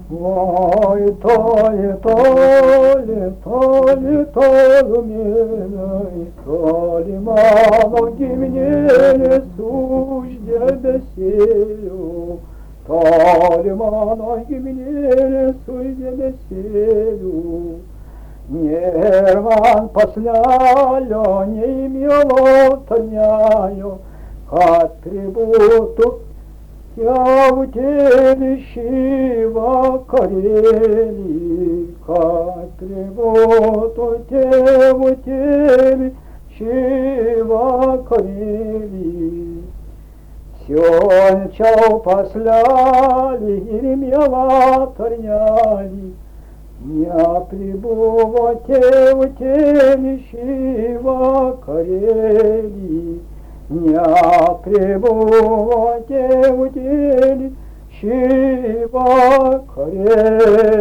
Ой, то ли меня, то ли мало гимне сужде беселю, то ли мало гимне сужде беселю. Нерван посляю, не имело тоняю, как трибуту я в теле щива корели, как трибуту те в теле щива корели. Сёнчал посляли, и мела торняли, я прибув в теле щива корели. Я прибув в теле щива корели.